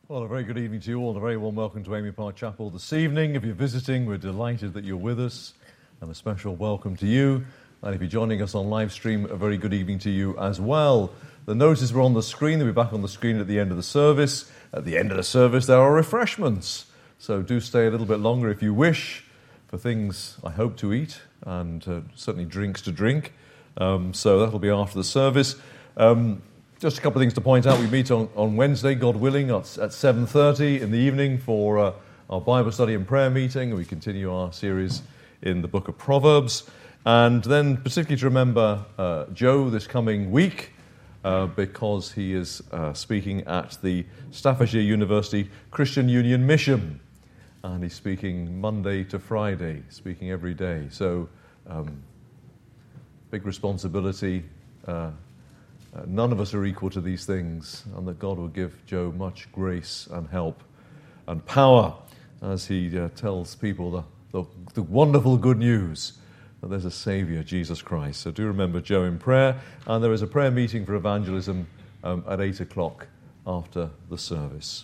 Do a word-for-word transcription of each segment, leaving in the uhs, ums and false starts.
Well, a very good evening to you all, and a very warm welcome to Amy Park Chapel this evening. If you're visiting, we're delighted that you're with us, and a special welcome to you. And if you're joining us on live stream, a very good evening to you as well. The notices were on the screen. They'll be back on the screen at the end of the service. At the end of the service, there are refreshments. So do stay a little bit longer if you wish for things, I hope, to eat, and uh, certainly drinks to drink. Um, so that'll be after the service. Um, Just a couple of things to point out. We meet on, on Wednesday, God willing, at, at seven thirty in the evening for uh, our Bible study and prayer meeting. We continue our series in the book of Proverbs. And then particularly to remember uh, Joe this coming week, uh, because he is uh, speaking at the Staffordshire University Christian Union Mission. And he's speaking Monday to Friday, speaking every day. So, um, big responsibility. Uh, Uh, none of us are equal to these things, and that God will give Joe much grace and help and power as he uh, tells people the, the, the wonderful good news that there's a Saviour, Jesus Christ. So do remember Joe in prayer, and there is a prayer meeting for evangelism um, at eight o'clock after the service.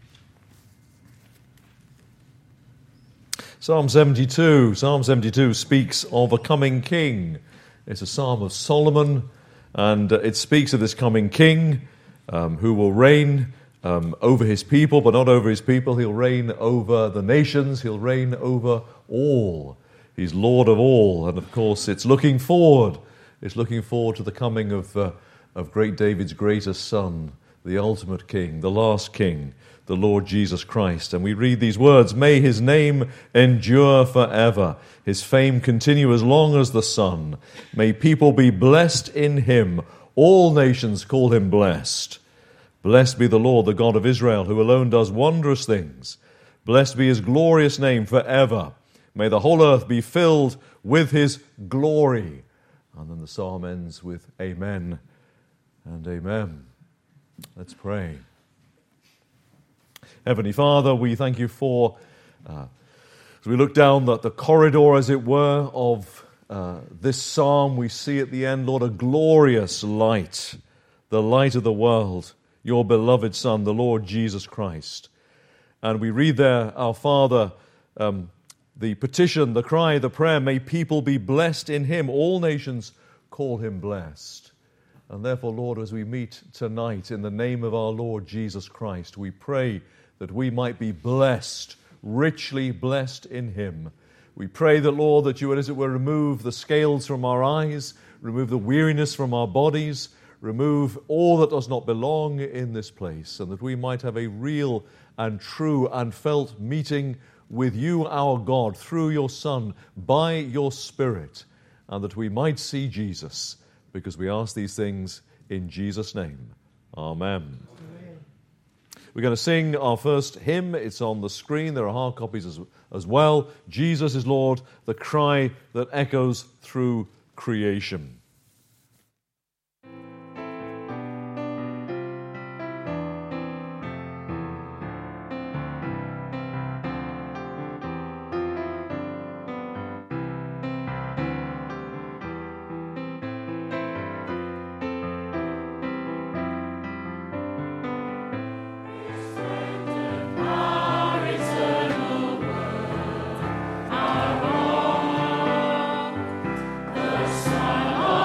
Psalm seventy-two. Psalm seventy-two speaks of a coming king. It's a psalm of Solomon. And uh, it speaks of this coming king um, who will reign um, over his people, but not over his people. He'll reign over the nations. He'll reign over all. He's Lord of all. And of course, it's looking forward. It's looking forward to the coming of, uh, of great David's greatest son, the ultimate king, the last king, the Lord Jesus Christ. And we read these words, "May his name endure forever. His fame continue as long as the sun. May people be blessed in him. All nations call him blessed. Blessed be the Lord, the God of Israel, who alone does wondrous things. Blessed be his glorious name forever. May the whole earth be filled with his glory." And then the psalm ends with amen and amen. Let's pray. Heavenly Father, we thank you for, uh, as we look down the, the corridor, as it were, of uh, this psalm, we see at the end, Lord, a glorious light, the light of the world, your beloved Son, the Lord Jesus Christ. And we read there, our Father, um, the petition, the cry, the prayer, may people be blessed in him. All nations call him blessed. And therefore, Lord, as we meet tonight in the name of our Lord Jesus Christ, we pray that we might be blessed, richly blessed in him. We pray that, Lord, that you would, as it were, remove the scales from our eyes, remove the weariness from our bodies, remove all that does not belong in this place, and that we might have a real and true and felt meeting with you, our God, through your Son, by your Spirit, and that we might see Jesus, because we ask these things in Jesus' name. Amen. We're going to sing our first hymn. It's on the screen. There are hard copies as, as well. Jesus is Lord, the cry that echoes through creation. Son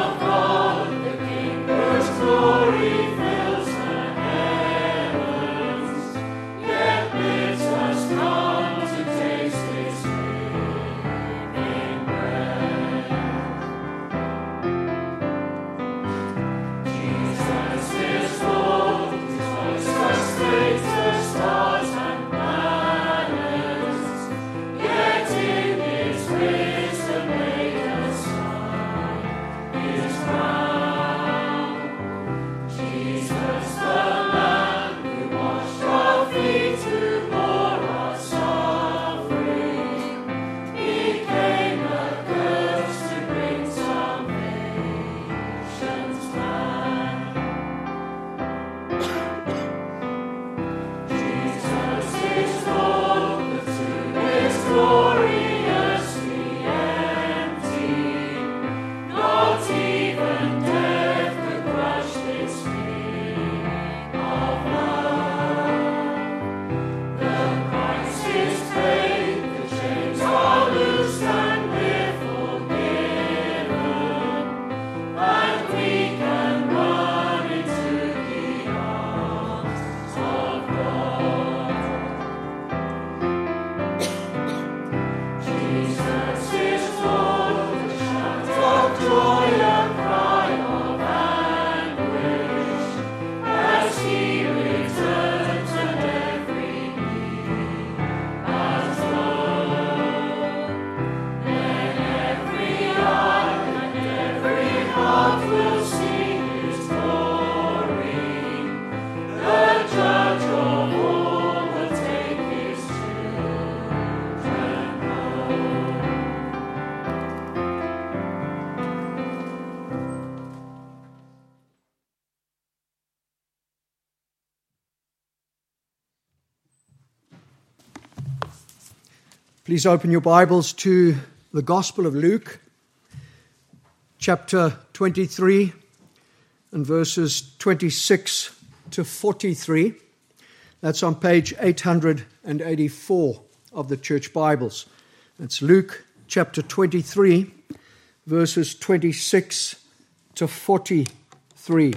Please open your Bibles to the Gospel of Luke, chapter twenty-three, and verses twenty-six to forty-three. That's on page eight hundred eighty-four of the Church Bibles. That's Luke chapter twenty-three, verses twenty-six to forty-three.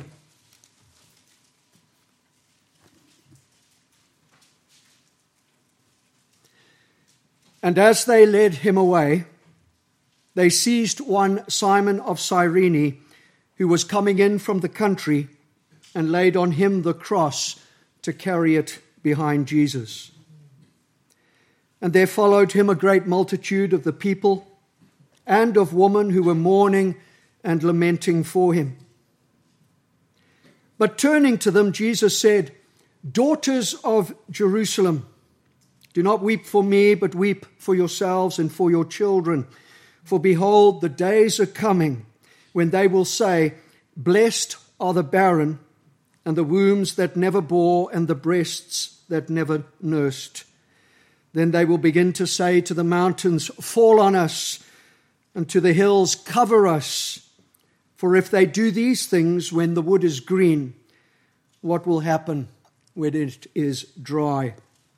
And as they led him away, they seized one Simon of Cyrene, who was coming in from the country, and laid on him the cross to carry it behind Jesus. And there followed him a great multitude of the people and of women who were mourning and lamenting for him. But turning to them, Jesus said, "Daughters of Jerusalem, do not weep for me, but weep for yourselves and for your children. For behold, the days are coming when they will say, 'Blessed are the barren, and the wombs that never bore, and the breasts that never nursed.' Then they will begin to say to the mountains, 'Fall on us,' and to the hills, 'Cover us.' For if they do these things when the wood is green, what will happen when it is dry?"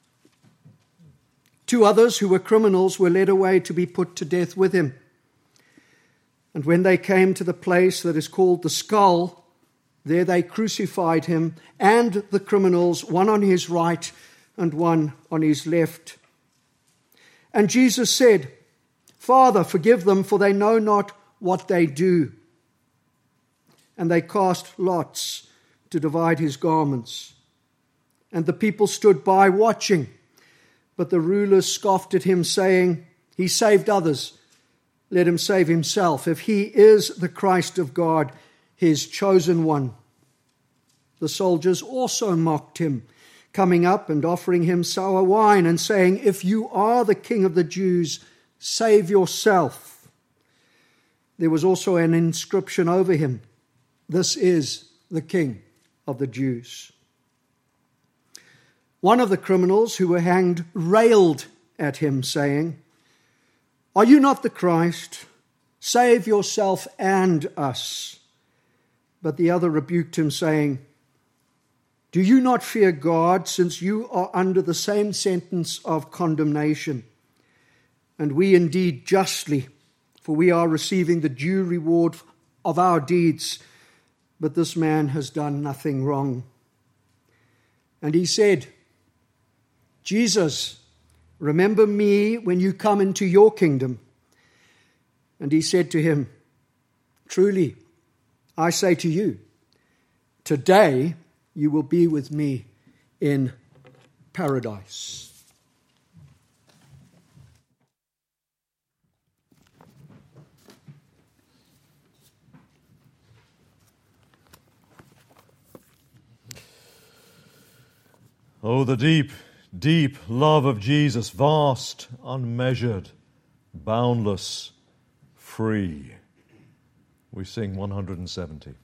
Two others who were criminals were led away to be put to death with him. And when they came to the place that is called the Skull, there they crucified him and the criminals, one on his right and one on his left. And Jesus said, "Father, forgive them, for they know not what they do." And they cast lots to divide his garments. And the people stood by watching. But the rulers scoffed at him, saying, "He saved others. Let him save himself, if he is the Christ of God, his chosen one." The soldiers also mocked him, coming up and offering him sour wine, and saying, "If you are the King of the Jews, save yourself." There was also an inscription over him, "This is the King of the Jews." One of the criminals who were hanged railed at him, saying, "Are you not the Christ? Save yourself and us." But the other rebuked him, saying, "Do you not fear God, since you are under the same sentence of condemnation? And we indeed justly, for we are receiving the due reward of our deeds, but this man has done nothing wrong." And he said, "Jesus, remember me when you come into your kingdom." And he said to him, "Truly, I say to you, today you will be with me in paradise." Oh, the deep, deep love of Jesus, vast, unmeasured, boundless, free. We sing one hundred seventy.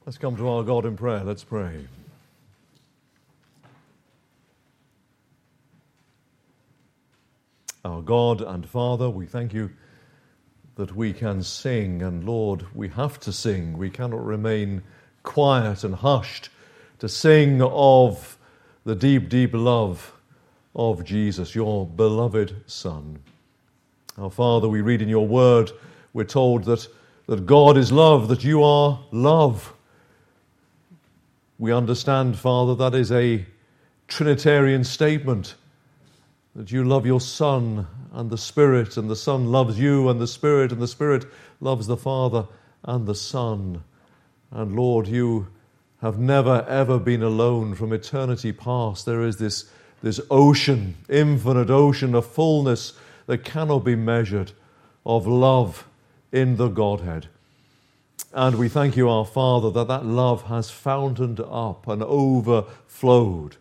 Let's come to our God in prayer. Let's pray. Our God and Father, we thank you that we can sing, and Lord, we have to sing. We cannot remain quiet and hushed to sing of the deep, deep love of Jesus, your beloved Son. Our Father, we read in your word, we're told that, that God is love, that you are love. We understand, Father, that is a Trinitarian statement, that you love your Son and the Spirit, and the Son loves you and the Spirit, and the Spirit loves the Father and the Son. And Lord, you have never, ever been alone from eternity past. There is this, this ocean, infinite ocean, a fullness that cannot be measured of love in the Godhead. And we thank you, our Father, that that love has fountained up and overflowed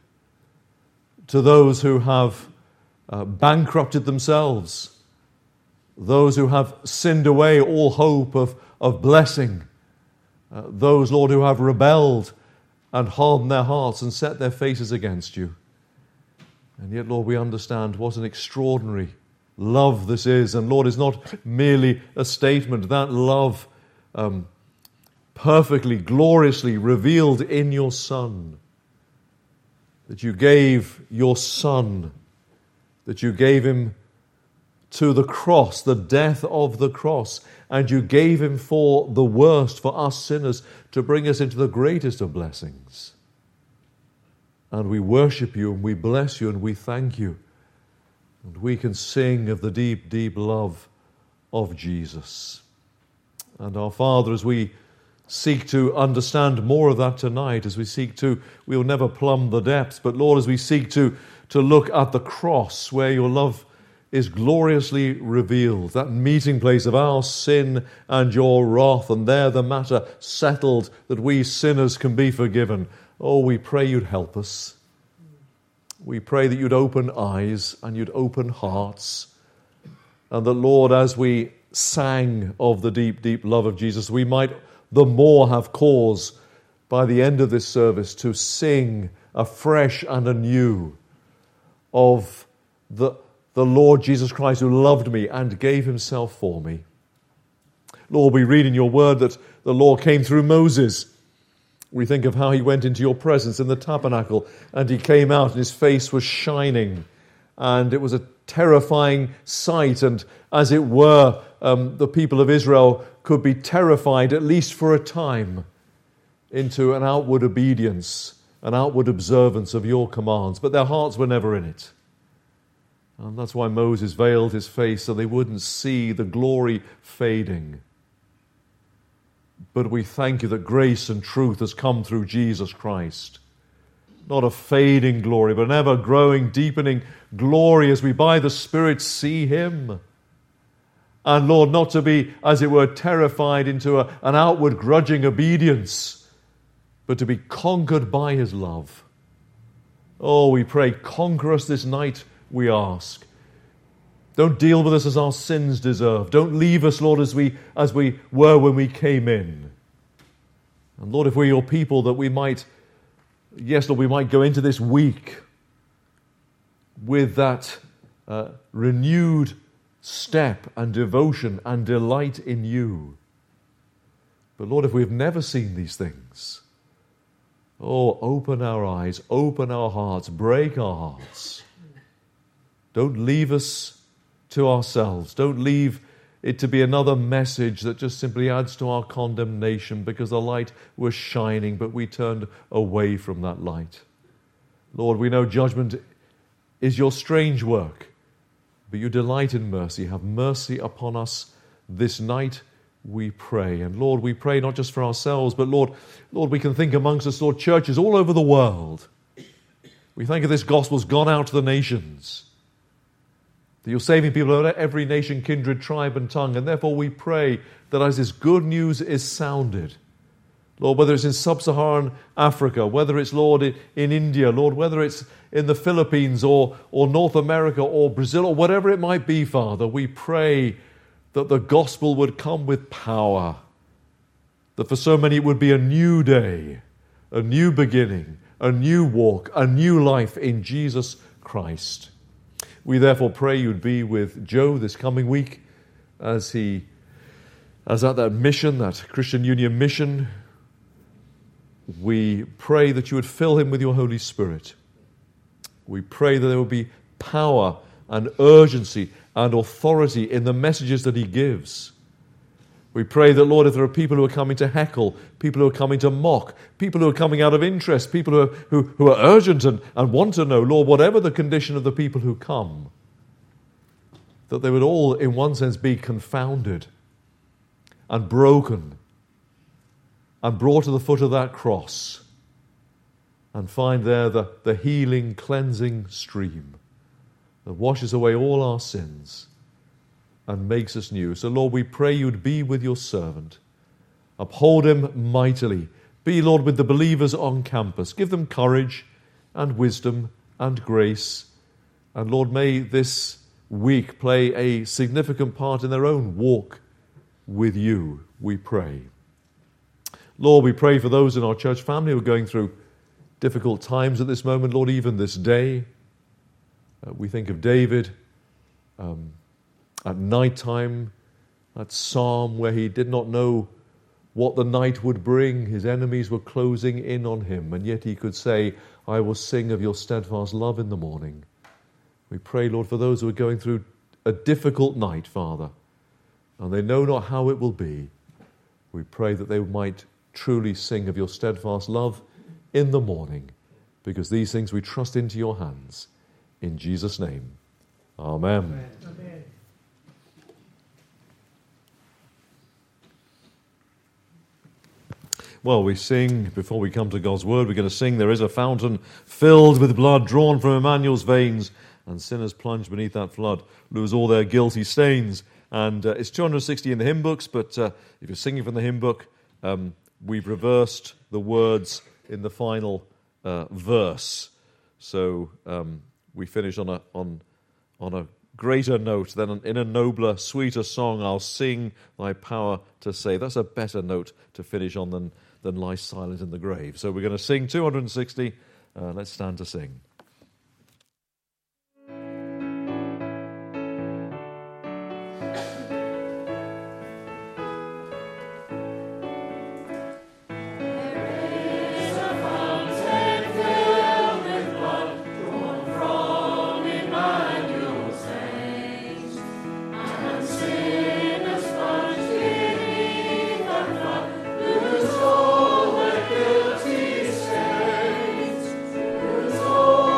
to those who have uh, bankrupted themselves, those who have sinned away all hope of, of blessing, uh, those, Lord, who have rebelled and hardened their hearts and set their faces against you. And yet, Lord, we understand what an extraordinary love this is. And Lord, it's not merely a statement. That love um, perfectly, gloriously revealed in your Son. That you gave your Son, that you gave him to the cross, the death of the cross, and you gave him for the worst, for us sinners, to bring us into the greatest of blessings. And we worship you, and we bless you, and we thank you. And we can sing of the deep, deep love of Jesus. And our Father, as we seek to understand more of that tonight, as we seek to, we'll never plumb the depths, but Lord, as we seek to, to look at the cross where your love is gloriously revealed, that meeting place of our sin and your wrath, and there the matter settled that we sinners can be forgiven. Oh, we pray you'd help us. We pray that you'd open eyes and you'd open hearts, and that, Lord, as we sang of the deep, deep love of Jesus, we might the more have cause by the end of this service to sing afresh and anew of the, the Lord Jesus Christ who loved me and gave himself for me. Lord, we read in your word that the law came through Moses. We think of how he went into your presence in the tabernacle and he came out and his face was shining and it was a terrifying sight, and as it were, um, the people of Israel could be terrified, at least for a time, into an outward obedience, an outward observance of your commands, but their hearts were never in it. And that's why Moses veiled his face so they wouldn't see the glory fading. But we thank you that grace and truth has come through Jesus Christ. Not a fading glory, but an ever-growing, deepening glory as we by the Spirit see him. And Lord, not to be, as it were, terrified into a, an outward grudging obedience, but to be conquered by his love. Oh, we pray, conquer us this night, we ask. Don't deal with us as our sins deserve. Don't leave us, Lord, as we, as we were when we came in. And Lord, if we're your people, that we might, yes, Lord, we might go into this week with that uh, renewed step and devotion and delight in you. But Lord, if we've never seen these things, oh, open our eyes, open our hearts, break our hearts. Don't leave us to ourselves. Don't leave it to be another message that just simply adds to our condemnation because the light was shining, but we turned away from that light. Lord, we know judgment is your strange work, but you delight in mercy. Have mercy upon us this night, we pray. And Lord, we pray not just for ourselves, but Lord, Lord, we can think amongst us, Lord, churches all over the world. We thank you this gospel's gone out to the nations, that you're saving people out of every nation, kindred, tribe, and tongue. And therefore we pray that as this good news is sounded, Lord, whether it's in sub-Saharan Africa, whether it's, Lord, in India, Lord, whether it's in the Philippines or, or North America or Brazil or whatever it might be, Father, we pray that the gospel would come with power, that for so many it would be a new day, a new beginning, a new walk, a new life in Jesus Christ. We therefore pray you'd be with Joe this coming week as he, as at that mission, that Christian Union mission. We pray that you would fill him with your Holy Spirit. We pray that there will be power and urgency and authority in the messages that he gives. We pray that, Lord, if there are people who are coming to heckle, people who are coming to mock, people who are coming out of interest, people who are, who, who are urgent and, and want to know, Lord, whatever the condition of the people who come, that they would all, in one sense, be confounded and broken and brought to the foot of that cross and find there the, the healing, cleansing stream that washes away all our sins and makes us new. So, Lord, we pray you'd be with your servant. Uphold him mightily. Be, Lord, with the believers on campus. Give them courage and wisdom and grace. And, Lord, may this week play a significant part in their own walk with you, we pray. Lord, we pray for those in our church family who are going through difficult times at this moment, Lord, even this day. Uh, we think of David um, at night time, that psalm where he did not know what the night would bring. His enemies were closing in on him, and yet he could say, I will sing of your steadfast love in the morning. We pray, Lord, for those who are going through a difficult night, Father, and they know not how it will be. We pray that they might truly sing of your steadfast love in the morning, because these things we trust into your hands. In Jesus' name, amen. Amen. Amen. Well, we sing, before we come to God's word, we're going to sing, there is a fountain filled with blood drawn from Emmanuel's veins, and sinners plunged beneath that flood lose all their guilty stains. And uh, it's two hundred sixty in the hymn books, but uh, if you're singing from the hymn book, um, we've reversed the words in the final uh, verse. So um, we finish on a on on a greater note, then in a nobler, sweeter song, I'll sing thy power to save. That's a better note to finish on than, than lie silent in the grave. So we're going to sing two hundred sixty. Uh, let's stand to sing. Oh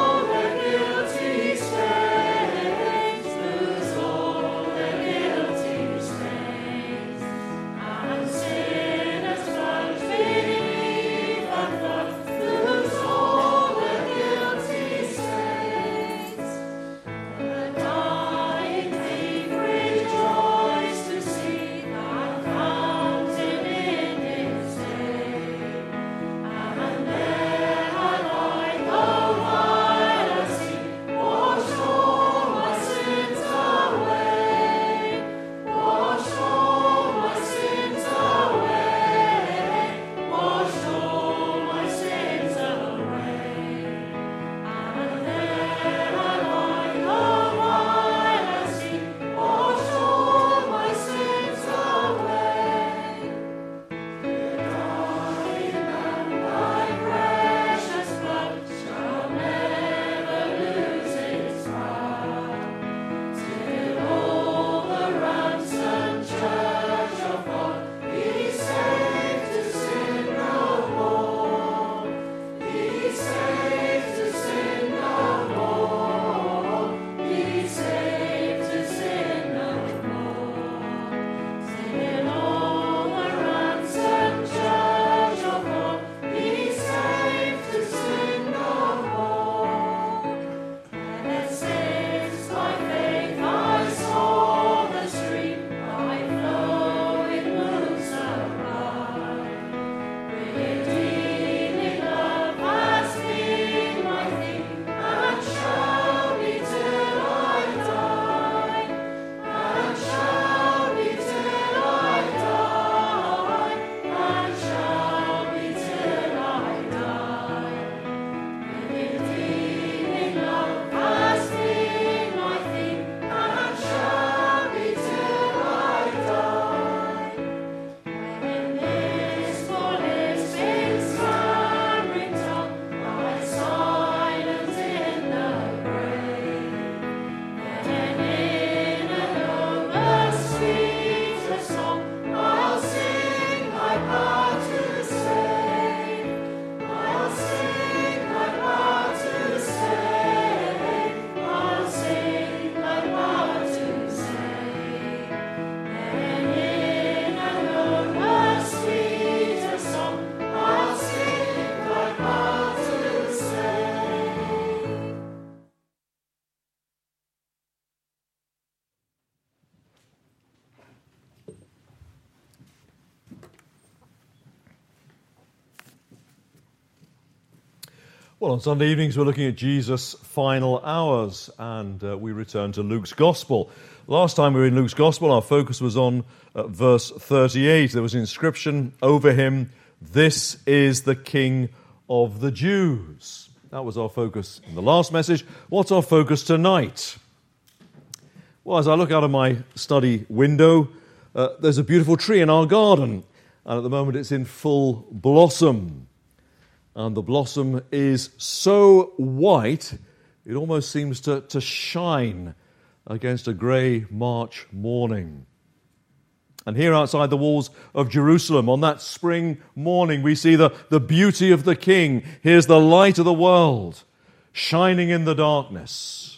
Well, on Sunday evenings we're looking at Jesus' final hours, and uh, we return to Luke's Gospel. Last time we were in Luke's Gospel, our focus was on uh, verse thirty-eight. There was an inscription over him, "This is the King of the Jews." That was our focus in the last message. What's our focus tonight? Well, as I look out of my study window, uh, there's a beautiful tree in our garden, and at the moment it's in full blossom. And the blossom is so white, it almost seems to, to shine against a grey March morning. And here outside the walls of Jerusalem, on that spring morning, we see the, the beauty of the King. Here's the light of the world, shining in the darkness.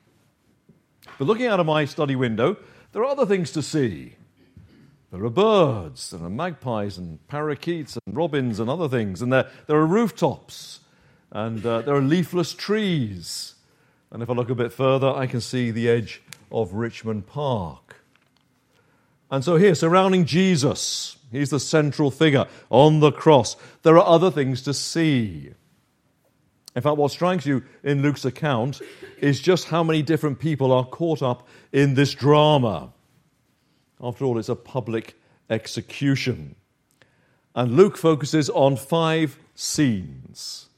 But looking out of my study window, there are other things to see. There are birds, there are magpies and parakeets and robins and other things, and there, there are rooftops, and uh, there are leafless trees. And if I look a bit further, I can see the edge of Richmond Park. And so here, surrounding Jesus, he's the central figure on the cross. There are other things to see. In fact, what strikes you in Luke's account is just how many different people are caught up in this drama. After all, it's a public execution. And Luke focuses on five scenes.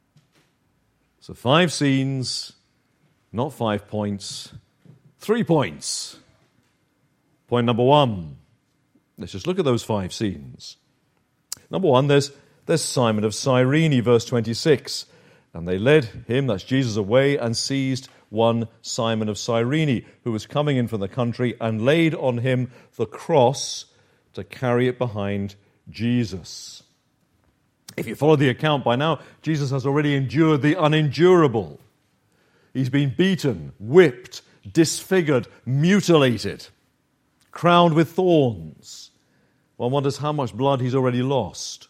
So five scenes, not five points, three points. Point number one. Let's just look at those five scenes. Number one, there's, there's Simon of Cyrene, verse twenty-six. And they led him, that's Jesus, away and seized one Simon of Cyrene, who was coming in from the country, and laid on him the cross to carry it behind Jesus. If you follow the account by now, Jesus has already endured the unendurable. He's been beaten, whipped, disfigured, mutilated, crowned with thorns. One wonders how much blood he's already lost.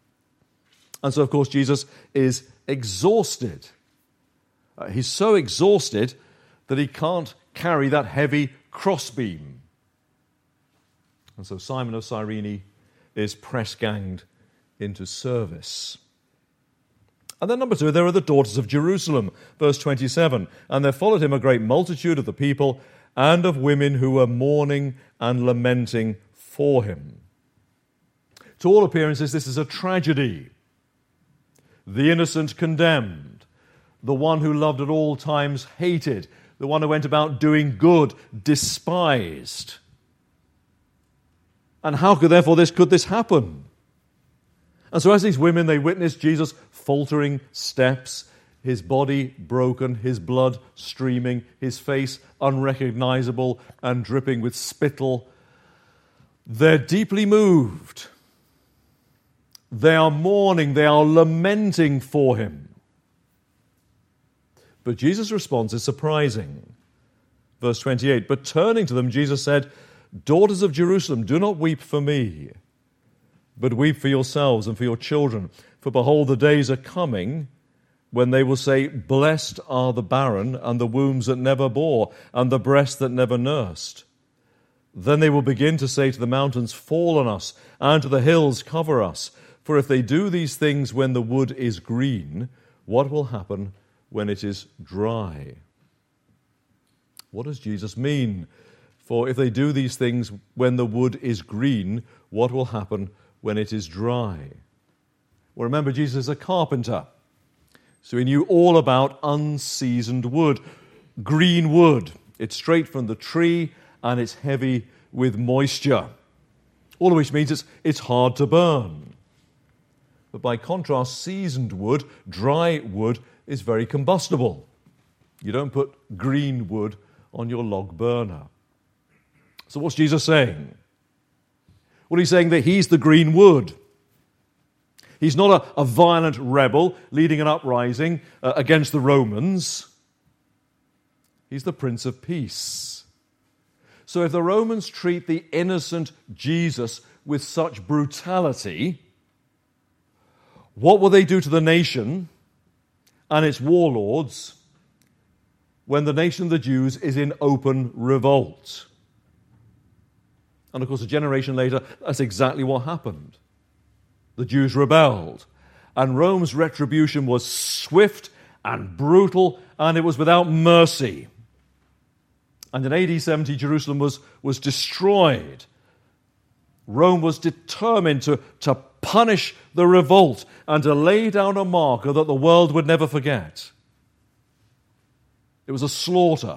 And so, of course, Jesus is exhausted. Uh, he's so exhausted that he can't carry that heavy crossbeam. And so Simon of Cyrene is press-ganged into service. And then number two, there are the daughters of Jerusalem, verse twenty-seven. And there followed him a great multitude of the people and of women who were mourning and lamenting for him. To all appearances, this is a tragedy. The innocent condemned, the one who loved at all times hated, the one who went about doing good despised. And how could therefore this could this happen? And so as these women, they witnessed Jesus' faltering steps, his body broken, his blood streaming, his face unrecognizable and dripping with spittle, they're deeply moved. They are mourning, they are lamenting for him. But Jesus' response is surprising. Verse twenty-eight, but turning to them, Jesus said, "Daughters of Jerusalem, do not weep for me, but weep for yourselves and for your children. For behold, the days are coming when they will say, blessed are the barren and the wombs that never bore and the breasts that never nursed. Then they will begin to say to the mountains, fall on us, and to the hills, cover us. For if they do these things when the wood is green, what will happen when it is dry?" What does Jesus mean? For if they do these things when the wood is green, what will happen when it is dry? Well, remember, Jesus is a carpenter, so he knew all about unseasoned wood. Green wood. It's straight from the tree, and it's heavy with moisture. All of which means it's, it's hard to burn. But by contrast, seasoned wood, dry wood, is very combustible. You don't put green wood on your log burner. So what's Jesus saying? Well, he's saying that he's the green wood. He's not a, a violent rebel leading an uprising uh, against the Romans. He's the Prince of Peace. So if the Romans treat the innocent Jesus with such brutality, what will they do to the nation and its warlords when the nation of the Jews is in open revolt? And of course, a generation later, that's exactly what happened. The Jews rebelled, And Rome's retribution was swift and brutal, and it was without mercy. And in A D seventy, Jerusalem was, was destroyed. Rome was determined to, to punish the revolt and to lay down a marker that the world would never forget. It was a slaughter.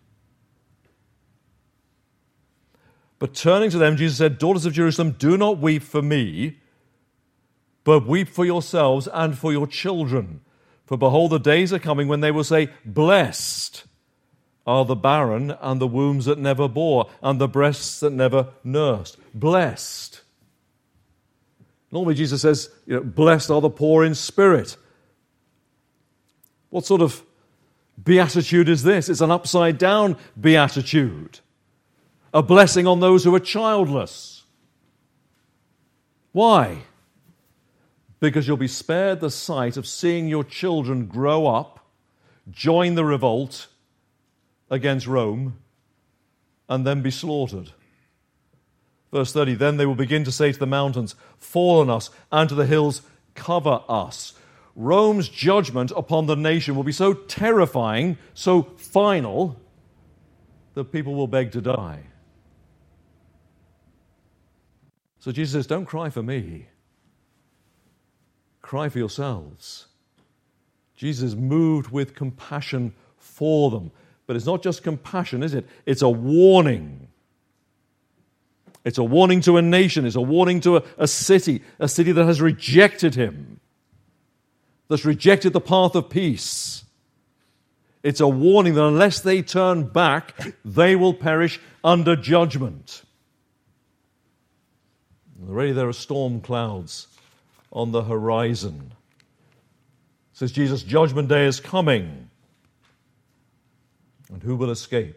But turning to them, Jesus said, "Daughters of Jerusalem, do not weep for me, but weep for yourselves and for your children. For behold, the days are coming when they will say, Blessed are the barren and the wombs that never bore and the breasts that never nursed." Blessed. Normally Jesus says, you know, blessed are the poor in spirit. What sort of beatitude is this? It's an upside down beatitude. A blessing on those who are childless. Why? Because you'll be spared the sight of seeing your children grow up, join the revolt against Rome, and then be slaughtered. Verse thirty, "Then they will begin to say to the mountains, Fall on us, and to the hills, cover us." Rome's judgment upon the nation will be so terrifying, so final, that people will beg to die. So Jesus says, don't cry for me. Cry for yourselves. Jesus is moved with compassion for them. But it's not just compassion, is it? It's a warning. It's a warning to a nation. It's a warning to a, a city, a city that has rejected him, that's rejected the path of peace. It's a warning that unless they turn back, they will perish under judgment. Already there are storm clouds on the horizon. Says Jesus, judgment day is coming. And who will escape?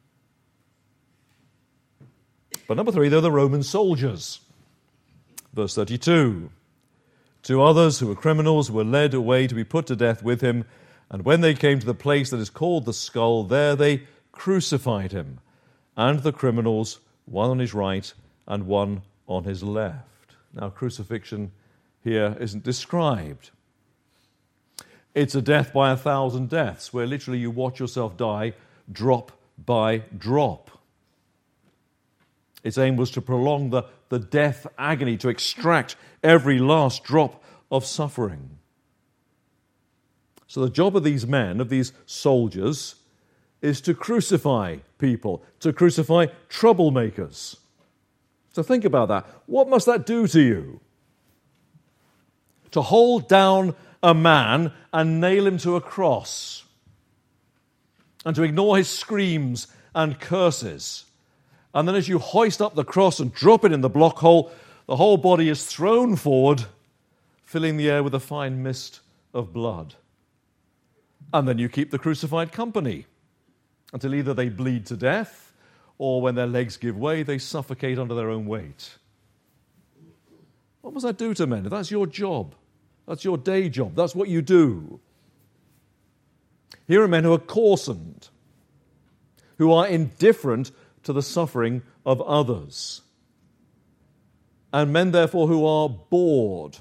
But number three, they're the Roman soldiers. Verse thirty-two. Two others who were criminals were led away to be put to death with him. And when they came to the place that is called the Skull, there they crucified him, and the criminals, one on his right and one on his left. Now, crucifixion here isn't described. It's a death by a thousand deaths, where literally you watch yourself die drop by drop. Its aim was to prolong the, the death agony, to extract every last drop of suffering. So the job of these men, of these soldiers, is to crucify people, to crucify troublemakers. So think about that. What must that do to you? To hold down a man and nail him to a cross, and to ignore his screams and curses. And then as you hoist up the cross and drop it in the block hole, the whole body is thrown forward, filling the air with a fine mist of blood. And then you keep the crucified company until either they bleed to death, or when their legs give way, they suffocate under their own weight. What must that do to men? If that's your job, that's your day job, that's what you do. Here are men who are coarsened, who are indifferent to the suffering of others, and men, therefore, who are bored.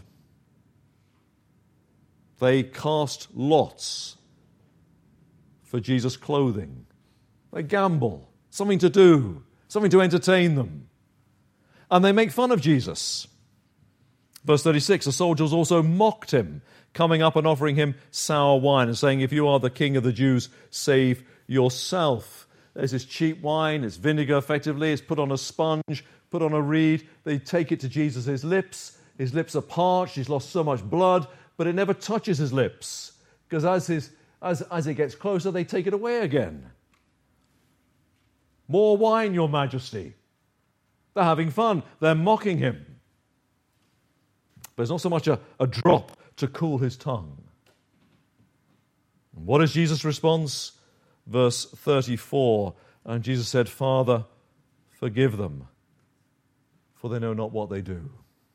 They cast lots for Jesus' clothing. They gamble, something to do, something to entertain them. And they make fun of Jesus. Verse thirty-six, the soldiers also mocked him, coming up and offering him sour wine and saying, "If you are the king of the Jews, save yourself." There's this cheap wine, it's vinegar effectively, it's put on a sponge, put on a reed. They take it to Jesus' lips. His lips are parched, he's lost so much blood, but it never touches his lips, because as his As, as it gets closer, they take it away again. "More wine, your majesty." They're having fun. They're mocking him. But there's not so much a, a drop to cool his tongue. And what is Jesus' response? Verse thirty-four. And Jesus said, "Father, forgive them, for they know not what they do."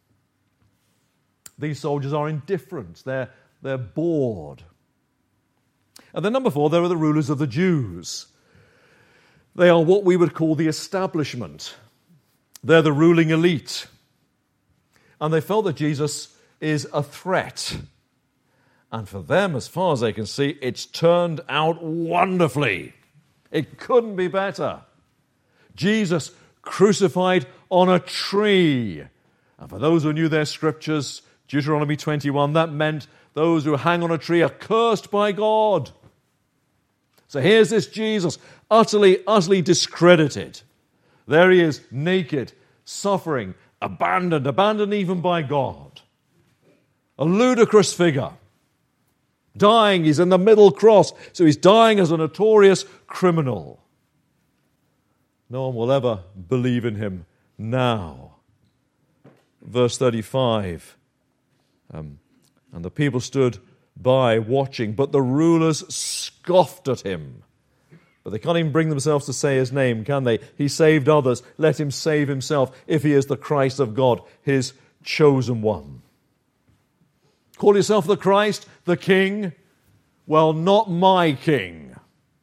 These soldiers are indifferent. They're, they're bored. And then number four, there are the rulers of the Jews. They are what we would call the establishment. They're the ruling elite. And they felt that Jesus is a threat. And for them, as far as they can see, it's turned out wonderfully. It couldn't be better. Jesus crucified on a tree. And for those who knew their scriptures, Deuteronomy twenty-one, that meant those who hang on a tree are cursed by God. So here's this Jesus, utterly, utterly discredited. There he is, naked, suffering, abandoned, abandoned even by God. A ludicrous figure. Dying, he's in the middle cross, so he's dying as a notorious criminal. No one will ever believe in him now. Verse thirty-five, um, and the people stood by watching, but the rulers scoffed at him. But they can't even bring themselves to say his name, can they? He saved others. Let him save himself if he is the Christ of God, his chosen one. Call yourself the Christ, the King? Well, not my King.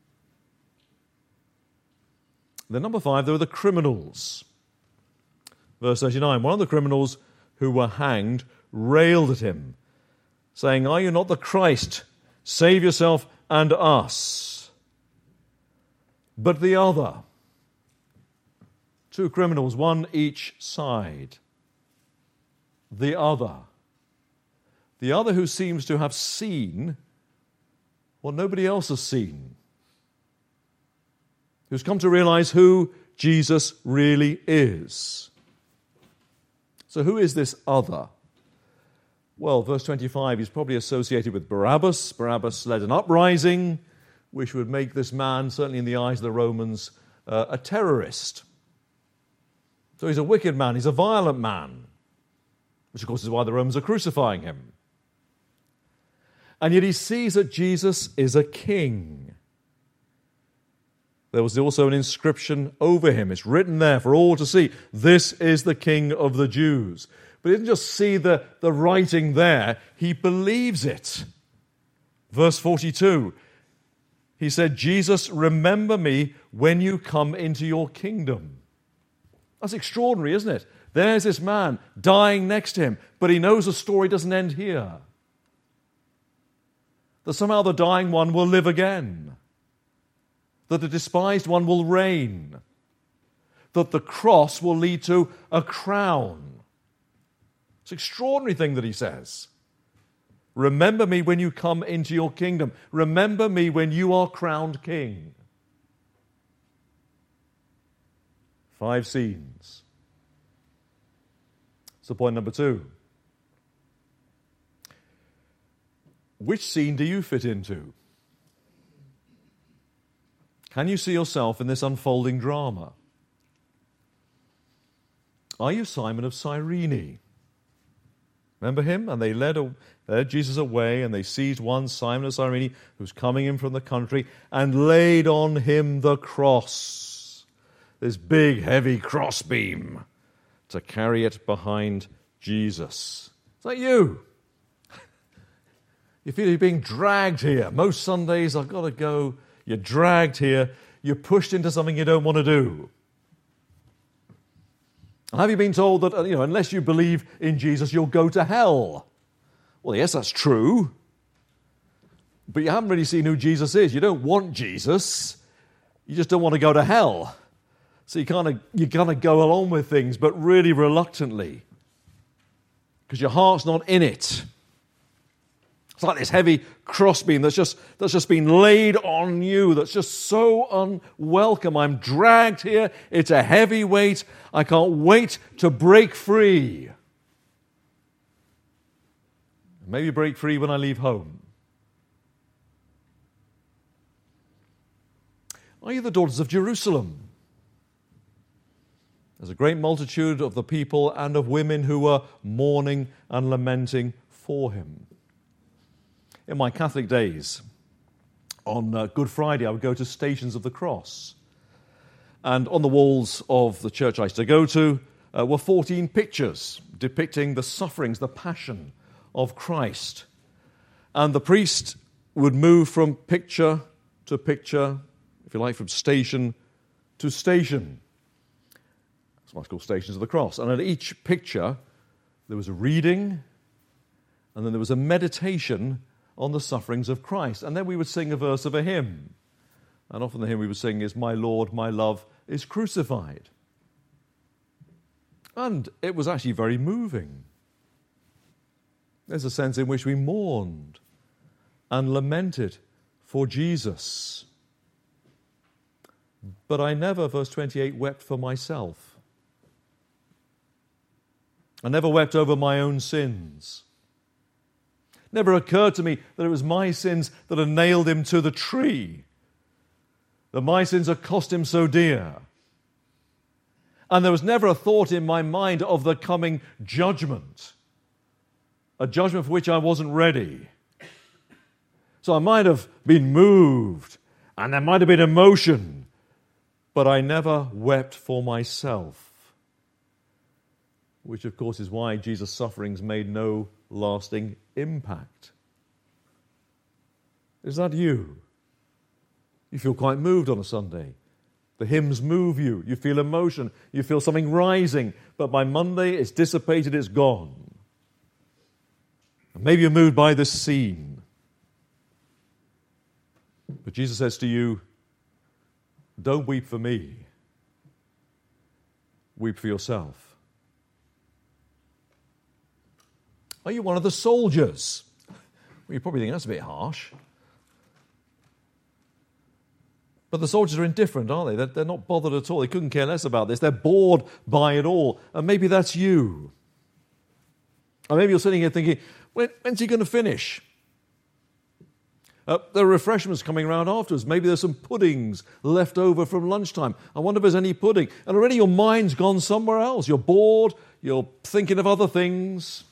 Then number five, there were the criminals. Verse thirty-nine, one of the criminals who were hanged railed at him, saying, "Are you not the Christ? Save yourself and us." But the other, two criminals, one each side, the other, the other who seems to have seen what nobody else has seen, who's come to realize who Jesus really is. So who is this other? Well, verse twenty-five, he's probably associated with Barabbas. Barabbas led an uprising, which would make this man, certainly in the eyes of the Romans, uh, a terrorist. So he's a wicked man, he's a violent man, which of course is why the Romans are crucifying him. And yet he sees that Jesus is a king. There was also an inscription over him. It's written there for all to see. This is the King of the Jews. But he didn't just see the, the writing there, he believes it. Verse forty-two, he said, "Jesus, remember me when you come into your kingdom." That's extraordinary, isn't it? There's this man dying next to him, but he knows the story doesn't end here. That somehow the dying one will live again. That the despised one will reign. That the cross will lead to a crown. It's an extraordinary thing that he says. Remember me when you come into your kingdom. Remember me when you are crowned king. Five scenes. So point number two. Which scene do you fit into? Can you see yourself in this unfolding drama? Are you Simon of Cyrene? Remember him? And they led, led Jesus away, and they seized one, Simon of Cyrene, who was coming in from the country, and laid on him the cross, this big, heavy crossbeam, to carry it behind Jesus. Is that you? You feel you're being dragged here. Most Sundays, I've got to go. You're dragged here. You're pushed into something you don't want to do. Have you been told that, you know, unless you believe in Jesus, you'll go to hell? Well, yes, that's true. But you haven't really seen who Jesus is. You don't want Jesus. You just don't want to go to hell. So you kind of you kind of go along with things, but really reluctantly, because your heart's not in it. It's like this heavy crossbeam that's just that's just been laid on you, that's just so unwelcome. I'm dragged here. It's a heavy weight. I can't wait to break free. Maybe break free when I leave home. Are you the daughters of Jerusalem? There's a great multitude of the people and of women who were mourning and lamenting for him. In my Catholic days, on uh, Good Friday, I would go to Stations of the Cross. And on the walls of the church I used to go to uh, were fourteen pictures depicting the sufferings, the passion of Christ. And the priest would move from picture to picture, if you like, from station to station. That's why it's called Stations of the Cross. And at each picture, there was a reading, And then there was a meditation on the sufferings of Christ. And then we would sing a verse of a hymn. And often the hymn we would sing is, "My Lord, my love is crucified." And it was actually very moving. There's a sense in which we mourned and lamented for Jesus. But I never, verse twenty-eight, wept for myself. I never wept over my own sins. Never occurred to me that it was my sins that had nailed him to the tree, that my sins had cost him so dear. And there was never a thought in my mind of the coming judgment, a judgment for which I wasn't ready. So I might have been moved, and there might have been emotion, but I never wept for myself, which of course is why Jesus' sufferings made no lasting impact. Is that you? You feel quite moved on a Sunday. The hymns move you. You feel emotion. You feel something rising. But by Monday, it's dissipated, it's gone. And maybe you're moved by this scene. But Jesus says to you, don't weep for me. Weep for yourself. Are you one of the soldiers? Well, you probably think that's a bit harsh. But the soldiers are indifferent, aren't they? They're, they're not bothered at all. They couldn't care less about this. They're bored by it all. And maybe that's you. Or maybe you're sitting here thinking, when, when's he going to finish? Uh, there are refreshments coming around afterwards. Maybe there's some puddings left over from lunchtime. I wonder if there's any pudding. And already your mind's gone somewhere else. You're bored. You're thinking of other things.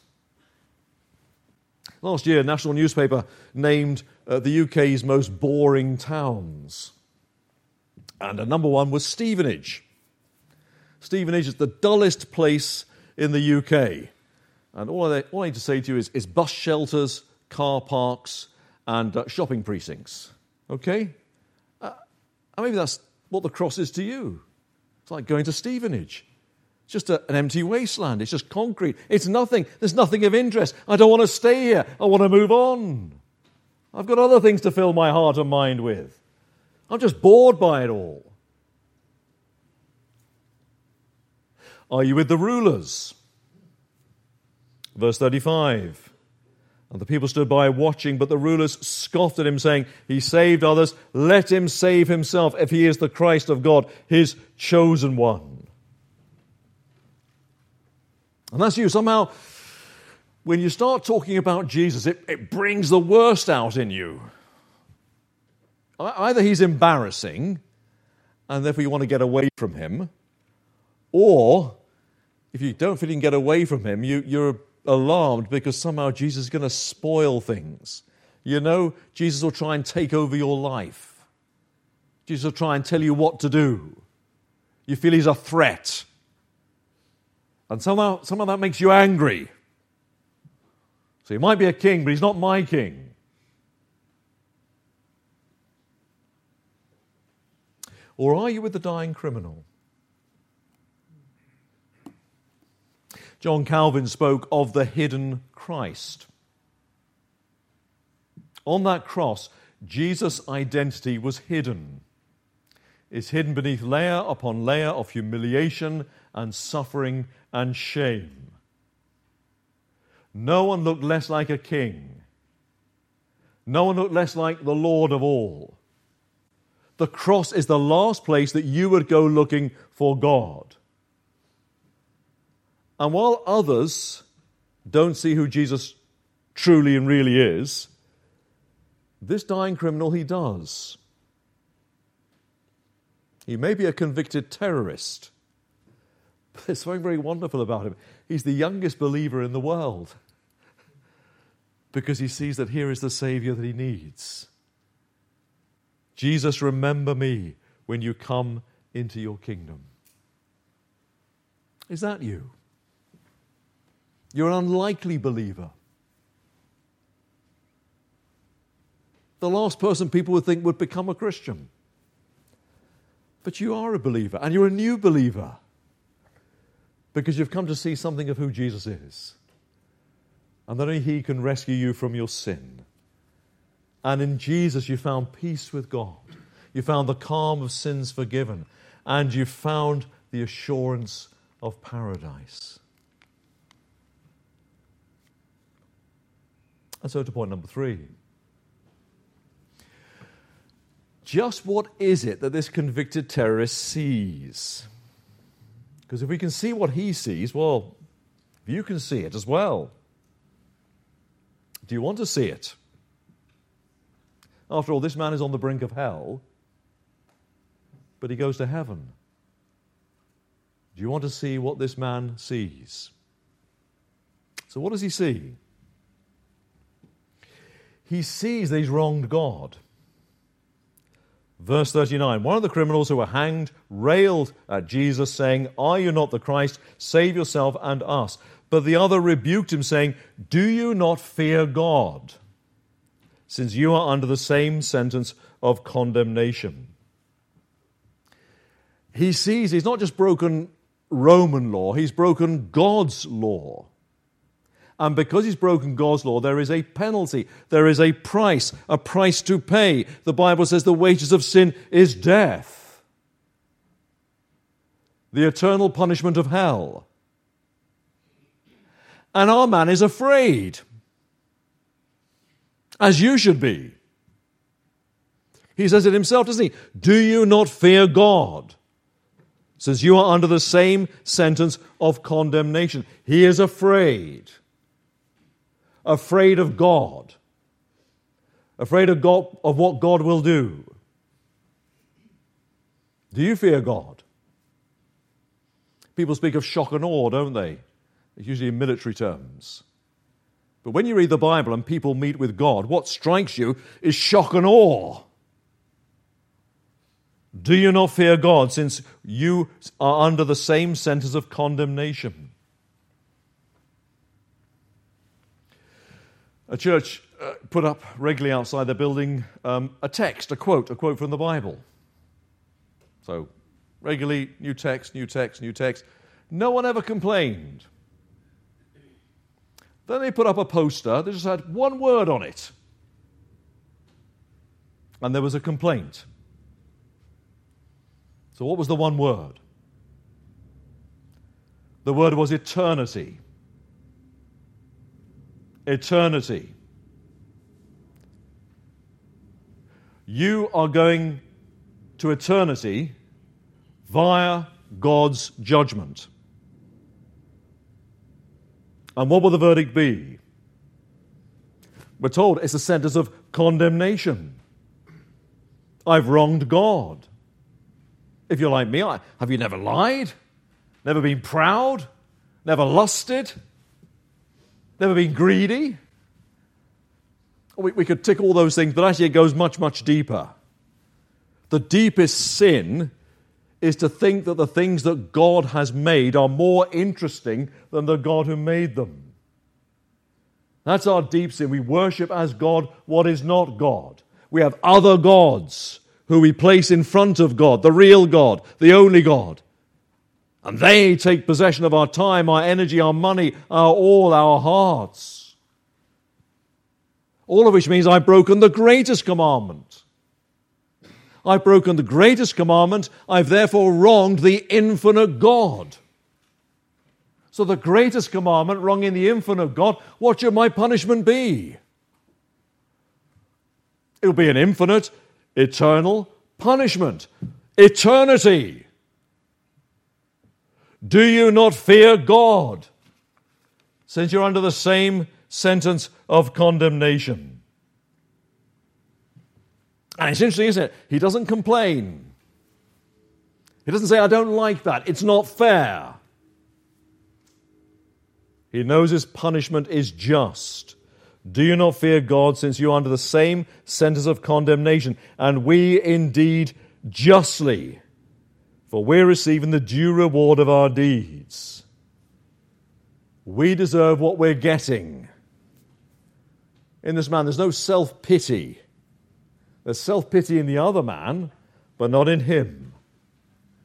Last year, a national newspaper named uh, the U K's most boring towns. And a number one was Stevenage. Stevenage is the dullest place in the U K. And all I, all I need to say to you is, is bus shelters, car parks, and uh, shopping precincts. Okay? Uh, and maybe that's what the cross is to you. It's like going to Stevenage. It's just a, an empty wasteland. It's just concrete. It's nothing. There's nothing of interest. I don't want to stay here. I want to move on. I've got other things to fill my heart and mind with. I'm just bored by it all. Are you with the rulers? Verse thirty-five. And the people stood by watching, but the rulers scoffed at him, saying, he saved others, let him save himself if he is the Christ of God, his chosen one. And that's you. Somehow, when you start talking about Jesus, it, it brings the worst out in you. Either he's embarrassing, and therefore you want to get away from him, or if you don't feel you can get away from him, you, you're alarmed because somehow Jesus is going to spoil things. You know, Jesus will try and take over your life. Jesus will try and tell you what to do. You feel he's a threat. And somehow, somehow that makes you angry. So he might be a king, but he's not my king. Or are you with the dying criminal? John Calvin spoke of the hidden Christ. On that cross, Jesus' identity was hidden. It's hidden beneath layer upon layer of humiliation and suffering and shame. No one looked less like a king. No one looked less like the Lord of all. The cross is the last place that you would go looking for God. And while others don't see who Jesus truly and really is, this dying criminal, he does. He may be a convicted terrorist, but there's something very wonderful about him. He's the youngest believer in the world because he sees that here is the Savior that he needs. Jesus, remember me when you come into your kingdom. Is that you? You're an unlikely believer. The last person people would think would become a Christian. But you are a believer, and you're a new believer because you've come to see something of who Jesus is. and that only he can rescue you from your sin. And in Jesus you found peace with God. You found the calm of sins forgiven. And you found the assurance of paradise. And so to point number three. Just what is it that this convicted terrorist sees? Because if we can see what he sees, well, you can see it as well. Do you want to see it? After all, this man is on the brink of hell, but he goes to heaven. Do you want to see what this man sees? So what does he see? He sees that he's wronged God. Verse thirty-nine, one of the criminals who were hanged railed at Jesus, saying, "Are you not the Christ? Save yourself and us." But the other rebuked him, saying, "Do you not fear God, since you are under the same sentence of condemnation?" He sees he's not just broken Roman law, he's broken God's law. And because he's broken God's law, there is a penalty, there is a price, a price to pay. The Bible says the wages of sin is death, the eternal punishment of hell. And our man is afraid, as you should be. He says it himself, doesn't he? Do you not fear God, since you are under the same sentence of condemnation? He is afraid. Afraid of God. Afraid of God, of what God will do. Do you fear God? People speak of shock and awe, don't they? It's usually in military terms. But when you read the Bible and people meet with God, what strikes you is shock and awe. Do you not fear God, since you are under the same sentence of condemnation? A church uh, put up regularly outside their building um, a text, a quote, a quote from the Bible. So, regularly, new text, new text, new text. No one ever complained. Then they put up a poster that just had one word on it. And there was a complaint. So what was the one word? The word was eternity. Eternity. You are going to eternity via God's judgment. And what will the verdict be? We're told it's a sentence of condemnation. I've wronged God. If you're like me, I, have you never lied? Never been proud? Never lusted? Never been greedy? We, we could tick all those things, but actually it goes much, much deeper. The deepest sin is to think that the things that God has made are more interesting than the God who made them. That's our deep sin. We worship as God what is not God. We have other gods who we place in front of God, the real God, the only God. And they take possession of our time, our energy, our money, our all, our hearts. All of which means I've broken the greatest commandment. I've broken the greatest commandment. I've therefore wronged the infinite God. So the greatest commandment, wronging the infinite God, what should my punishment be? It'll be an infinite, eternal punishment. Eternity. Do you not fear God, since you're under the same sentence of condemnation? And it's interesting, isn't it? He doesn't complain. He doesn't say, I don't like that. It's not fair. He knows his punishment is just. Do you not fear God, since you are under the same sentence of condemnation? And we indeed justly, for we're receiving the due reward of our deeds. We deserve what we're getting. In this man, there's no self-pity. There's self-pity in the other man, but not in him.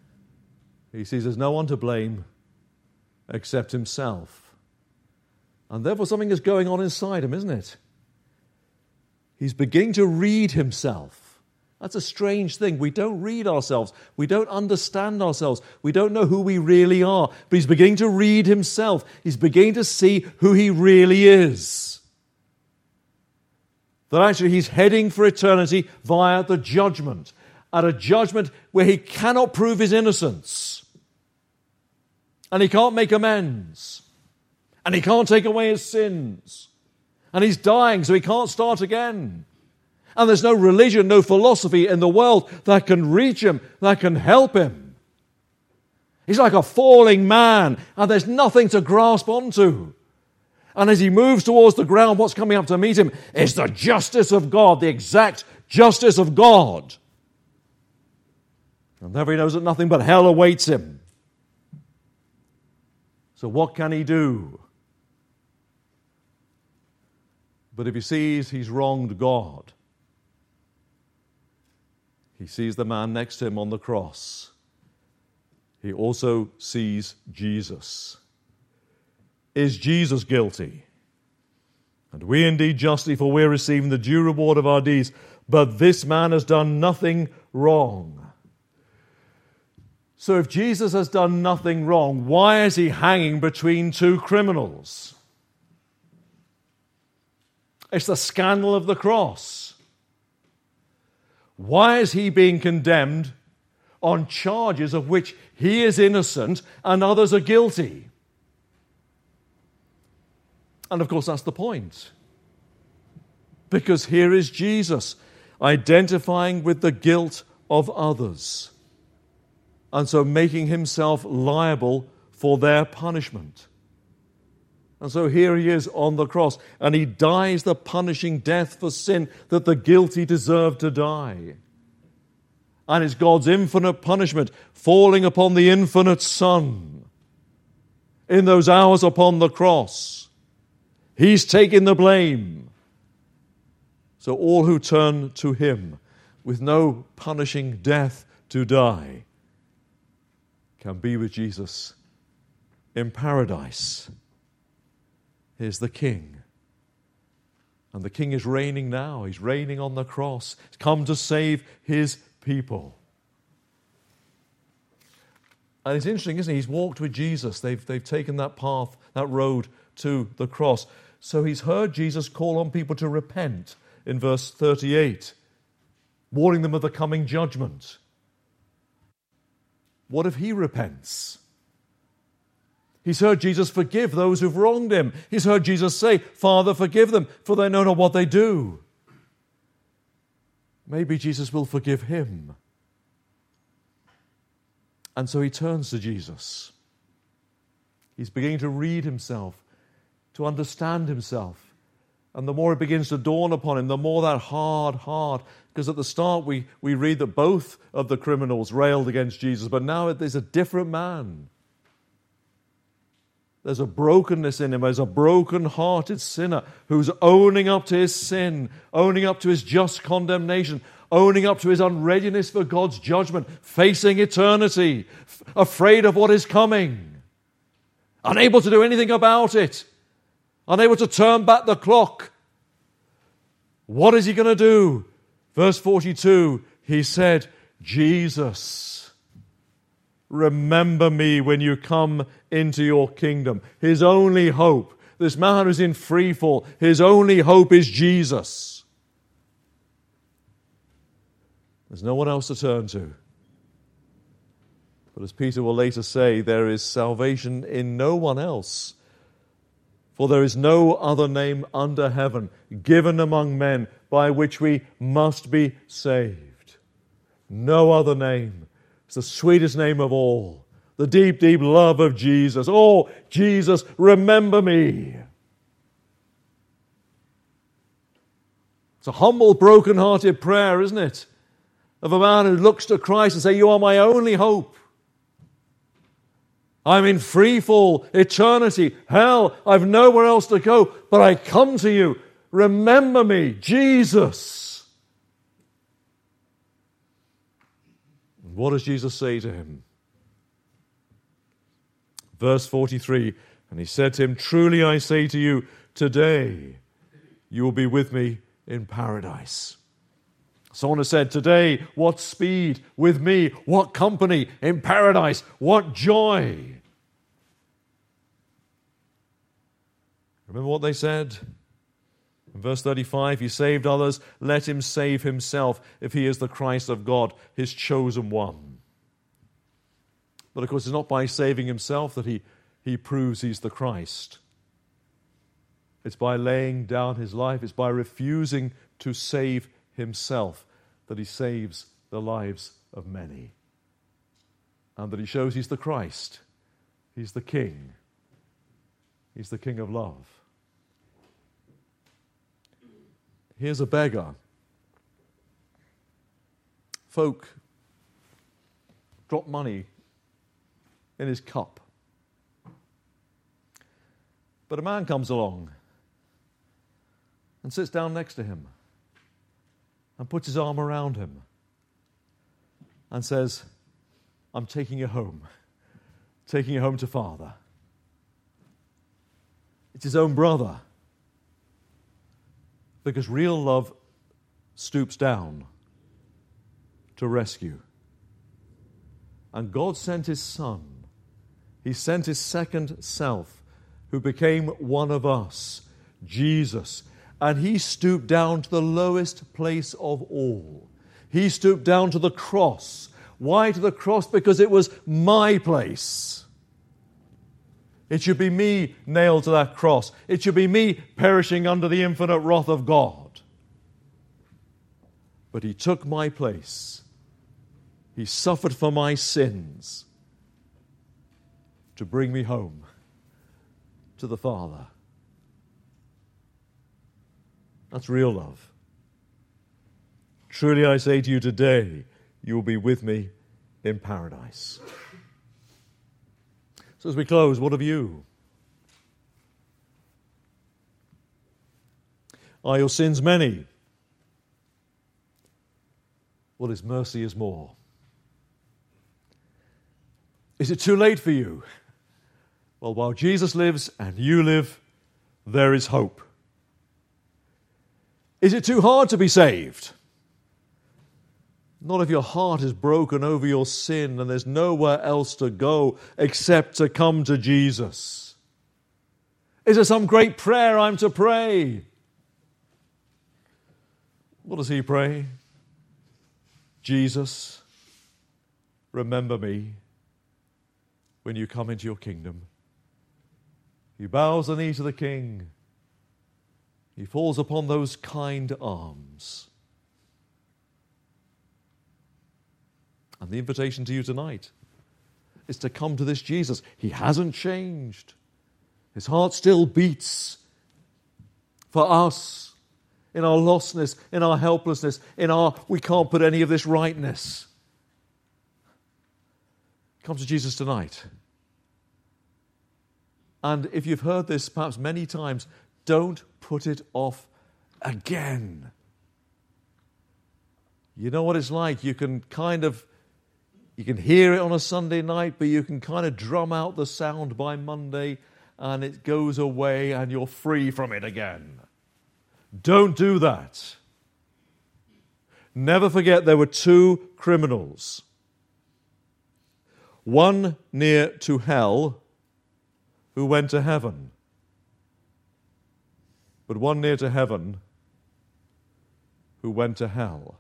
He sees there's no one to blame except himself. And therefore something is going on inside him, isn't it? He's beginning to read himself. That's a strange thing. We don't read ourselves. We don't understand ourselves. We don't know who we really are. But he's beginning to read himself. He's beginning to see who he really is. That actually he's heading for eternity via the judgment. At a judgment where he cannot prove his innocence. And he can't make amends. And he can't take away his sins. And he's dying, so he can't start again. And there's no religion, no philosophy in the world that can reach him, that can help him. He's like a falling man, and there's nothing to grasp onto. And as he moves towards the ground, what's coming up to meet him is the justice of God, the exact justice of God. And therefore he knows that nothing but hell awaits him. So what can he do? But if he sees he's wronged God, he sees the man next to him on the cross. He also sees Jesus. Is Jesus guilty? And we indeed justly, for we are receiving the due reward of our deeds. But this man has done nothing wrong. So if Jesus has done nothing wrong, why is he hanging between two criminals? It's the scandal of the cross. Why is he being condemned on charges of which he is innocent and others are guilty? And of course, that's the point. Because here is Jesus identifying with the guilt of others, and so making himself liable for their punishment. And so here he is on the cross, and he dies the punishing death for sin that the guilty deserve to die. And it's God's infinite punishment falling upon the infinite Son in those hours upon the cross. He's taking the blame. So all who turn to him with no punishing death to die can be with Jesus in paradise. Here's the King. And the King is reigning now. He's reigning on the cross. He's come to save his people. And it's interesting, isn't it? He's walked with Jesus. They've, they've taken that path, that road to the cross. So he's heard Jesus call on people to repent in verse thirty-eight, warning them of the coming judgment. What if he repents? He's heard Jesus forgive those who've wronged him. He's heard Jesus say, Father, forgive them, for they know not what they do. Maybe Jesus will forgive him. And so he turns to Jesus. He's beginning to read himself, to understand himself. And the more it begins to dawn upon him, the more that hard heart, because at the start we, we read that both of the criminals railed against Jesus, but now there's a different man. There's a brokenness in him. There's a broken-hearted sinner who's owning up to his sin, owning up to his just condemnation, owning up to his unreadiness for God's judgment, facing eternity, f- afraid of what is coming, unable to do anything about it, unable to turn back the clock. What is he going to do? Verse forty-two, he said, Jesus, remember me when you come into your kingdom. His only hope, this man who's in free fall, his only hope is Jesus. There's no one else to turn to. But as Peter will later say, there is salvation in no one else. For there is no other name under heaven given among men by which we must be saved. No other name. It's the sweetest name of all. The deep, deep love of Jesus. Oh, Jesus, remember me. It's a humble, broken-hearted prayer, isn't it? Of a man who looks to Christ and says, you are my only hope. I'm in free fall, eternity, hell. I've nowhere else to go, but I come to you. Remember me, Jesus. What does Jesus say to him? Verse forty-three, And he said to him, "Truly I say to you, today you will be with me in paradise." Someone has said, today, what speed with me, what company in paradise, what joy. Remember what they said? In verse thirty-five, he saved others, let him save himself if he is the Christ of God, his chosen one. But of course, it's not by saving himself that he, he proves he's the Christ. It's by laying down his life, it's by refusing to save himself that he saves the lives of many. And that he shows he's the Christ. He's the King. He's the King of love. Here's a beggar. Folk drop money in his cup. But a man comes along and sits down next to him and puts his arm around him and says, "I'm taking you home, taking you home to Father." It's his own brother. Because real love stoops down to rescue. And God sent his Son. He sent his second self, who became one of us, Jesus. And he stooped down to the lowest place of all. He stooped down to the cross. Why to the cross? Because it was my place. It should be me nailed to that cross. It should be me perishing under the infinite wrath of God. But he took my place. He suffered for my sins to bring me home to the Father. That's real love. Truly I say to you, today you will be with me in paradise. So as we close, what of you? Are your sins many? Well, his mercy is more. Is it too late for you? Well, while Jesus lives and you live, there is hope. Is it too hard to be saved? Not if your heart is broken over your sin and there's nowhere else to go except to come to Jesus. Is there some great prayer I'm to pray? What does he pray? Jesus, remember me when you come into your kingdom. He bows the knee to the King. He falls upon those kind arms. And the invitation to you tonight is to come to this Jesus. He hasn't changed. His heart still beats for us in our lostness, in our helplessness, in our we can't put any of this rightness. Come to Jesus tonight. And if you've heard this perhaps many times, don't put it off again. You know what it's like. You can kind of You can hear it on a Sunday night, but you can kind of drum out the sound by Monday and it goes away and you're free from it again. Don't do that. Never forget there were two criminals. One near to hell who went to heaven, but one near to heaven who went to hell.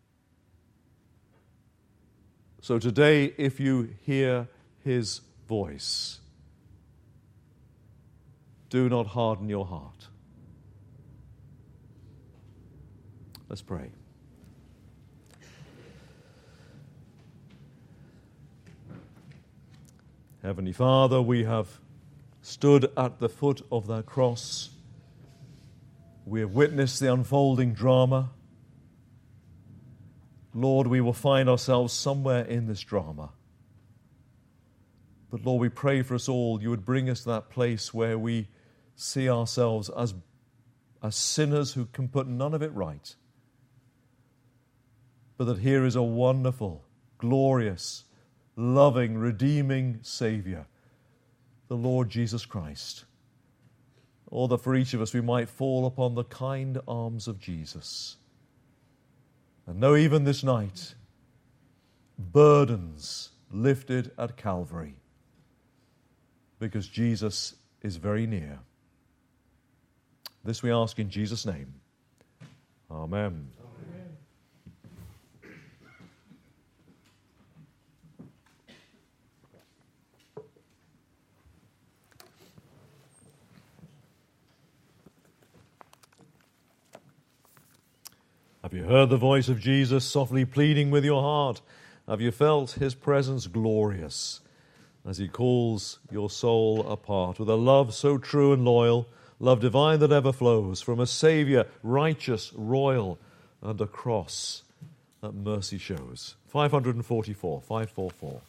So today, if you hear his voice, do not harden your heart. Let's pray. Heavenly Father, we have stood at the foot of that cross. We have witnessed the unfolding drama. Lord, we will find ourselves somewhere in this drama. But Lord, we pray for us all, you would bring us to that place where we see ourselves as, as sinners who can put none of it right. But that here is a wonderful, glorious, loving, redeeming Saviour the Lord Jesus Christ. Or that for each of us we might fall upon the kind arms of Jesus. And know even this night, burdens lifted at Calvary, because Jesus is very near. This we ask in Jesus' name. Amen. Amen. Have you heard the voice of Jesus softly pleading with your heart? Have you felt his presence glorious as he calls your soul apart with a love so true and loyal, love divine that ever flows from a Saviour righteous, royal, and a cross that mercy shows? five forty-four, five forty-four.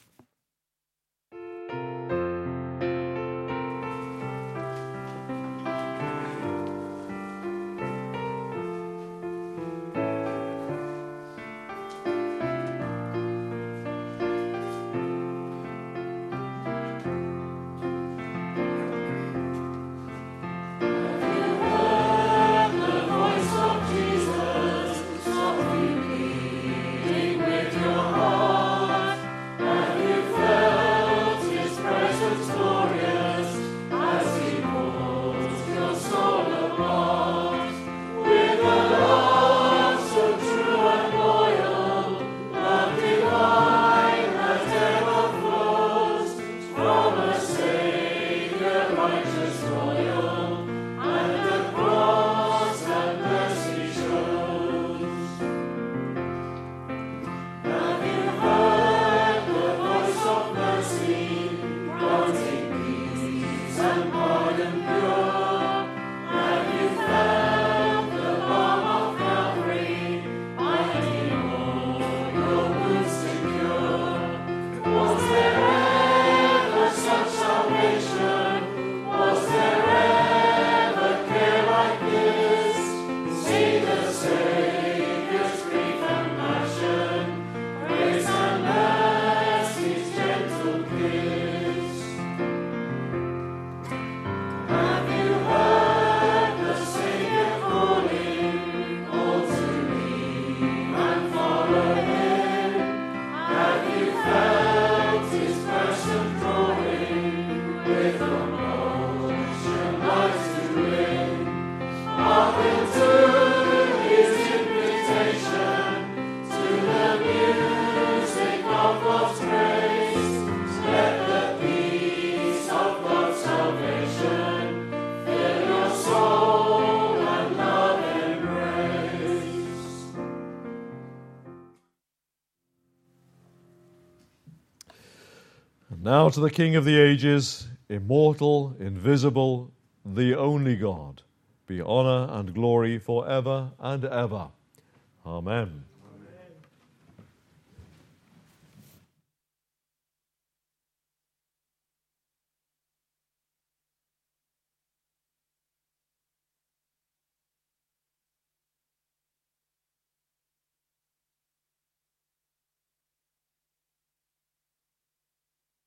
Now to the King of the ages, immortal, invisible, the only God, be honour and glory for ever and ever. Amen.